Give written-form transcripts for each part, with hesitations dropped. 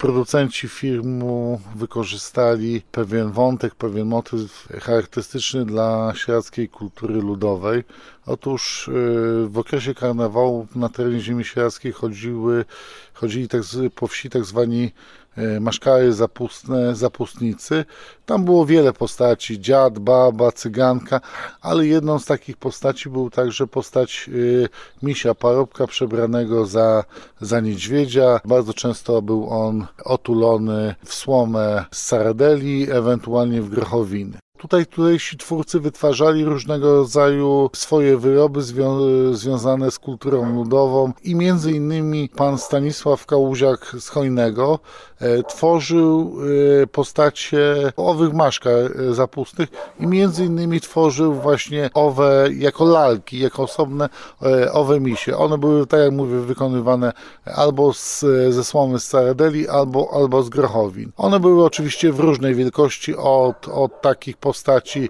producenci filmu wykorzystali pewien wątek, pewien motyw charakterystyczny dla sieradzkiej kultury ludowej. Otóż w okresie karnawału na terenie ziemi sieradzkiej chodzili po wsi tak zwani maszkary zapustne, zapustnicy. Tam było wiele postaci, dziad, baba, cyganka, ale jedną z takich postaci był także postać misia, parobka przebranego za niedźwiedzia. Bardzo często był on otulony w słomę z saradeli, ewentualnie w grochowiny. Tutejsi twórcy wytwarzali różnego rodzaju swoje wyroby związane z kulturą ludową i między innymi pan Stanisław Kałuziak z Chojnego tworzył postacie owych maszkar zapustnych i między innymi tworzył właśnie owe jako lalki, jako osobne owe misie. One były, tak jak mówię, wykonywane albo ze słomy z saradeli, albo z grochowin. One były oczywiście w różnej wielkości, od takich postaci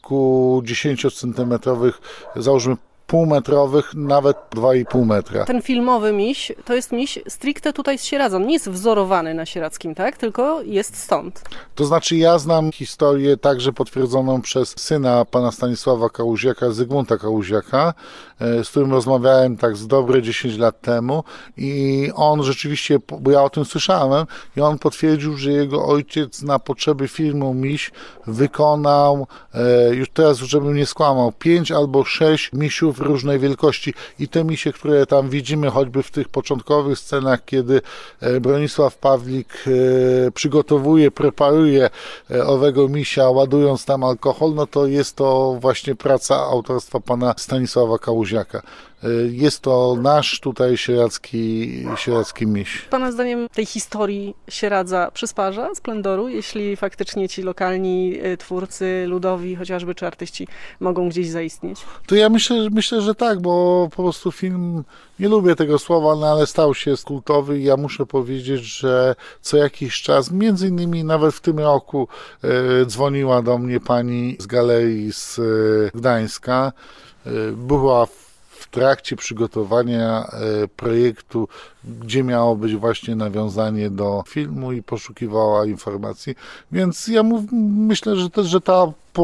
kilkudziesięciocentymetrowych, załóżmy półmetrowych, nawet 2,5 metra. Ten filmowy miś to jest miś stricte tutaj z Sieradza. On nie jest wzorowany na sieradzkim, tak? Tylko jest stąd. To znaczy ja znam historię także potwierdzoną przez syna pana Stanisława Kałuziaka, Zygmunta Kałuziaka, z którym rozmawiałem tak z dobre 10 lat temu i on rzeczywiście, bo ja o tym słyszałem, i on potwierdził, że jego ojciec na potrzeby filmu Miś wykonał, już teraz, żebym nie skłamał, 5 albo 6 misiów różnej wielkości i te misie, które tam widzimy choćby w tych początkowych scenach, kiedy Bronisław Pawlik preparuje owego misia, ładując tam alkohol, no to jest to właśnie praca autorstwa pana Stanisława Kałuziaka. Jest to nasz tutaj sieradzki miś. Pana zdaniem tej historii Sieradza przysparza splendoru, jeśli faktycznie ci lokalni twórcy ludowi, chociażby, czy artyści mogą gdzieś zaistnieć? To ja myślę, że tak, bo po prostu film, nie lubię tego słowa, no ale stał się kultowy i ja muszę powiedzieć, że co jakiś czas, między innymi nawet w tym roku dzwoniła do mnie pani z galerii z Gdańska, była w trakcie przygotowania projektu, gdzie miało być właśnie nawiązanie do filmu i poszukiwała informacji. Więc ja myślę, że ta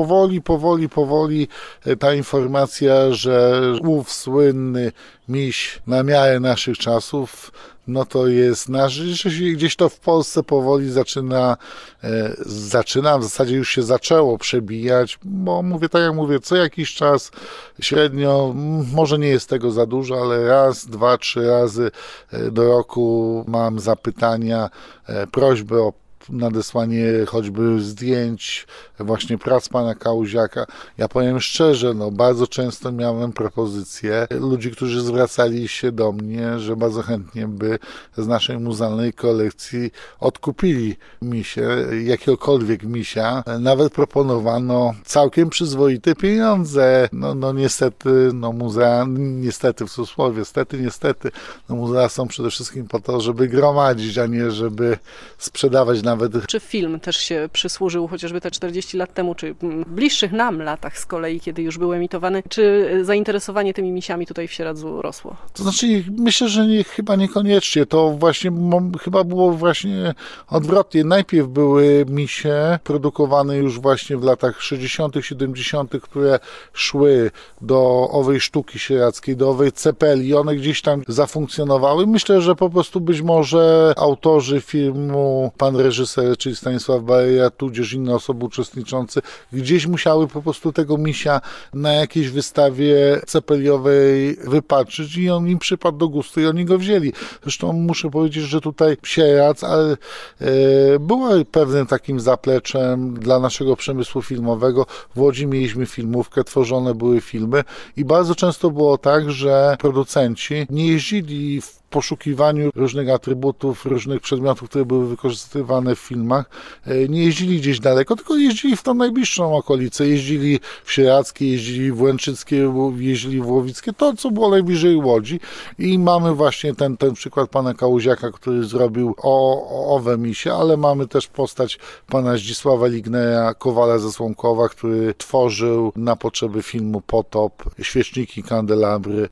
powoli ta informacja, że ów słynny miś na miarę naszych czasów, no to jest nasz, że się gdzieś to w Polsce powoli zaczyna, w zasadzie już się zaczęło przebijać, bo mówię, tak jak mówię, co jakiś czas średnio, może nie jest tego za dużo, ale raz, 2, 3 razy do roku mam zapytania, prośby o nadesłanie choćby zdjęć właśnie prac pana Kałuziaka. Ja powiem szczerze, no bardzo często miałem propozycje ludzi, którzy zwracali się do mnie, że bardzo chętnie by z naszej muzealnej kolekcji odkupili misie, jakiegokolwiek misia. Nawet proponowano całkiem przyzwoite pieniądze. No niestety, muzea, niestety w cudzysłowie, niestety, muzea są przede wszystkim po to, żeby gromadzić, a nie żeby sprzedawać nawet. Czy film też się przysłużył chociażby te 40 lat temu, czy w bliższych nam latach z kolei, kiedy już był emitowany, czy zainteresowanie tymi misiami tutaj w Sieradzu rosło? To znaczy, myślę, że chyba niekoniecznie. To właśnie chyba było właśnie odwrotnie. Najpierw były misie produkowane już właśnie w latach 60., 70., które szły do owej sztuki sieradzkiej, do owej cepeli. One gdzieś tam zafunkcjonowały. Myślę, że po prostu być może autorzy filmu, pan reżyser, czyli Stanisław Bareja, tudzież inne osoby uczestniczące, gdzieś musiały po prostu tego misia na jakiejś wystawie cepeliowej wypatrzyć i on im przypadł do gustu i oni go wzięli. Zresztą muszę powiedzieć, że tutaj Sieradz była pewnym takim zapleczem dla naszego przemysłu filmowego. W Łodzi mieliśmy filmówkę, tworzone były filmy i bardzo często było tak, że producenci nie jeździli w poszukiwaniu różnych atrybutów, różnych przedmiotów, które były wykorzystywane w filmach, nie jeździli gdzieś daleko, tylko jeździli w tą najbliższą okolicę. Jeździli w Sieradzkie, jeździli w Łęczyckie, jeździli w Łowickie, to co było najbliżej Łodzi. I mamy właśnie ten przykład pana Kałuziaka, który zrobił owe misie, ale mamy też postać pana Zdzisława Lignera, kowala ze Słomkowa, który tworzył na potrzeby filmu Potop świeczniki, kandelabry